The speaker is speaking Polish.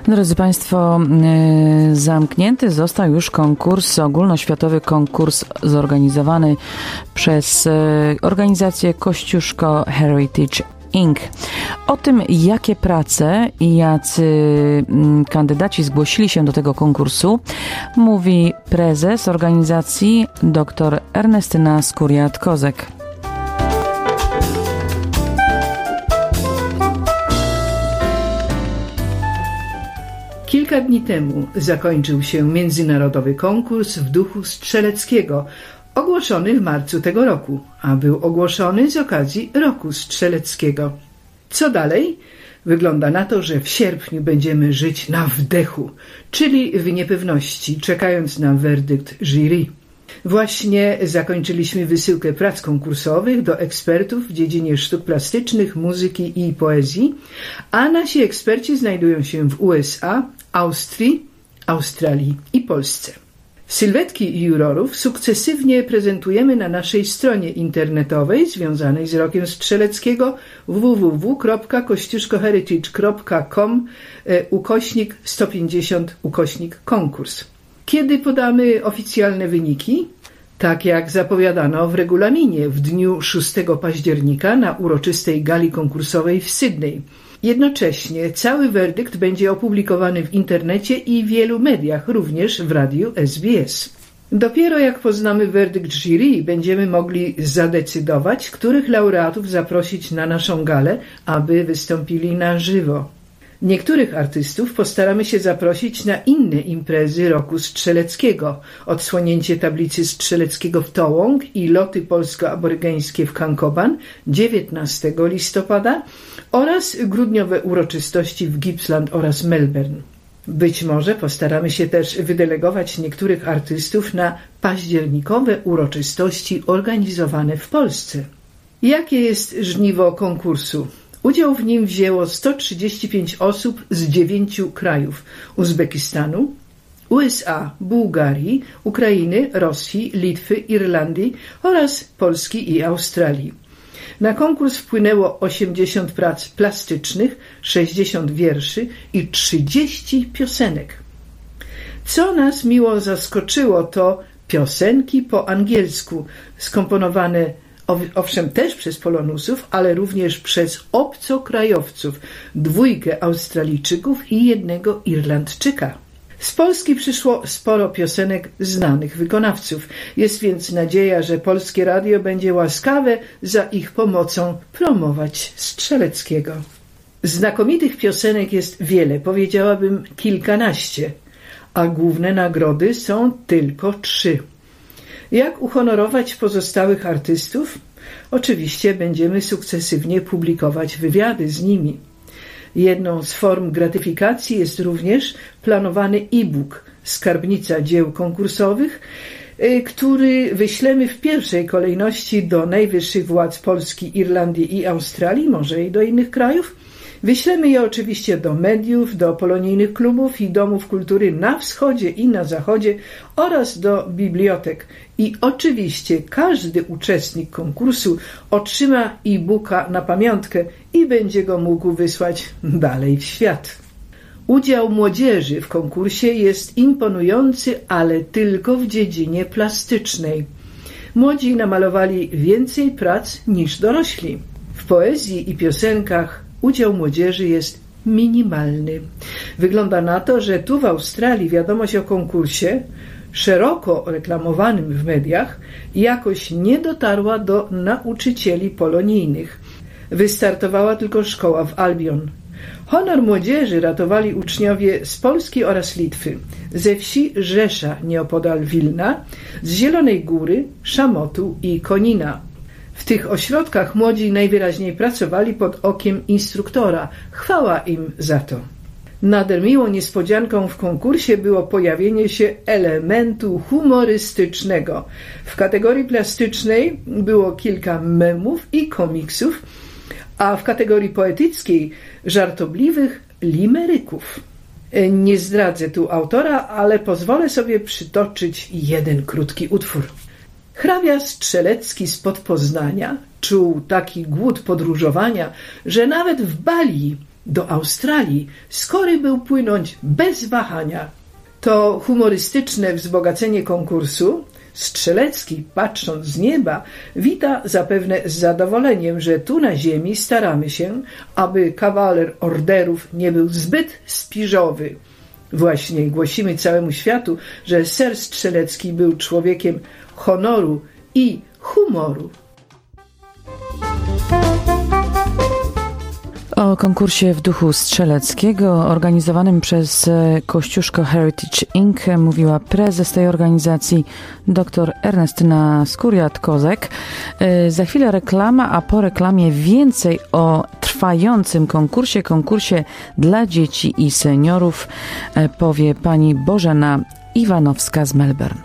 Drodzy Państwo, zamknięty został już ogólnoświatowy konkurs zorganizowany przez organizację Kościuszko Heritage Inc. O tym, jakie prace i jacy kandydaci zgłosili się do tego konkursu, mówi prezes organizacji dr Ernestyna Skuriat-Kozek. Kilka dni temu zakończył się międzynarodowy konkurs w duchu strzeleckiego, ogłoszony w marcu tego roku, a był ogłoszony z okazji Roku Strzeleckiego. Co dalej? Wygląda na to, że w sierpniu będziemy żyć na wdechu, czyli w niepewności, czekając na werdykt jury. Właśnie zakończyliśmy wysyłkę prac konkursowych do ekspertów w dziedzinie sztuk plastycznych, muzyki i poezji, a nasi eksperci znajdują się w USA, Austrii, Australii i Polsce. Sylwetki jurorów sukcesywnie prezentujemy na naszej stronie internetowej związanej z Rokiem Strzeleckiego www.kościuszkoheritage.com/150/konkurs. Kiedy podamy oficjalne wyniki? Tak jak zapowiadano w regulaminie w dniu 6 października na uroczystej gali konkursowej w Sydney. Jednocześnie cały werdykt będzie opublikowany w internecie i wielu mediach, również w radiu SBS. Dopiero jak poznamy werdykt jury, będziemy mogli zadecydować, których laureatów zaprosić na naszą galę, aby wystąpili na żywo. Niektórych artystów postaramy się zaprosić na inne imprezy Roku Strzeleckiego. Odsłonięcie tablicy Strzeleckiego w Toowong i loty polsko-aborygeńskie w Cancoban 19 listopada oraz grudniowe uroczystości w Gippsland oraz Melbourne. Być może postaramy się też wydelegować niektórych artystów na październikowe uroczystości organizowane w Polsce. Jakie jest żniwo konkursu? Udział w nim wzięło 135 osób z 9 krajów: Uzbekistanu, USA, Bułgarii, Ukrainy, Rosji, Litwy, Irlandii oraz Polski i Australii. Na konkurs wpłynęło 80 prac plastycznych, 60 wierszy i 30 piosenek. Co nas miło zaskoczyło, to piosenki po angielsku, skomponowane owszem też przez Polonusów, ale również przez obcokrajowców, 2 Australijczyków i 1 Irlandczyka. Z Polski przyszło sporo piosenek znanych wykonawców. Jest więc nadzieja, że polskie radio będzie łaskawe za ich pomocą promować Strzeleckiego. Znakomitych piosenek jest wiele, powiedziałabym kilkanaście, a główne nagrody są tylko 3. Jak uhonorować pozostałych artystów? Oczywiście będziemy sukcesywnie publikować wywiady z nimi. Jedną z form gratyfikacji jest również planowany e-book Skarbnica dzieł konkursowych, który wyślemy w pierwszej kolejności do najwyższych władz Polski, Irlandii i Australii, może i do innych krajów. Wyślemy je oczywiście do mediów, do polonijnych klubów i domów kultury na wschodzie i na zachodzie oraz do bibliotek. I oczywiście każdy uczestnik konkursu otrzyma e-booka na pamiątkę i będzie go mógł wysłać dalej w świat. Udział młodzieży w konkursie jest imponujący, ale tylko w dziedzinie plastycznej. Młodzi namalowali więcej prac niż dorośli. W poezji i piosenkach udział młodzieży jest minimalny. Wygląda na to, że tu w Australii wiadomość o konkursie, szeroko reklamowanym w mediach, jakoś nie dotarła do nauczycieli polonijnych. Wystartowała tylko szkoła w Albion. Honor młodzieży ratowali uczniowie z Polski oraz Litwy, ze wsi Rzesza nieopodal Wilna, z Zielonej Góry, Szamotu i Konina. W tych ośrodkach młodzi najwyraźniej pracowali pod okiem instruktora. Chwała im za to. Nader miłą niespodzianką w konkursie było pojawienie się elementu humorystycznego. W kategorii plastycznej było kilka memów i komiksów, a w kategorii poetyckiej żartobliwych limeryków. Nie zdradzę tu autora, ale pozwolę sobie przytoczyć jeden krótki utwór. Hrabia Strzelecki spod Poznania czuł taki głód podróżowania, że nawet w Balii do Australii skory był płynąć bez wahania. To humorystyczne wzbogacenie konkursu Strzelecki, patrząc z nieba, wita zapewne z zadowoleniem, że tu na ziemi staramy się, aby kawaler orderów nie był zbyt spiżowy. Właśnie głosimy całemu światu, że ser Strzelecki był człowiekiem honoru i humoru. O konkursie w duchu strzeleckiego organizowanym przez Kościuszko Heritage Inc. mówiła prezes tej organizacji dr Ernestyna Skuriat-Kozek. Za chwilę reklama, a po reklamie więcej o trwającym konkursie dla dzieci i seniorów powie pani Bożena Iwanowska z Melbourne.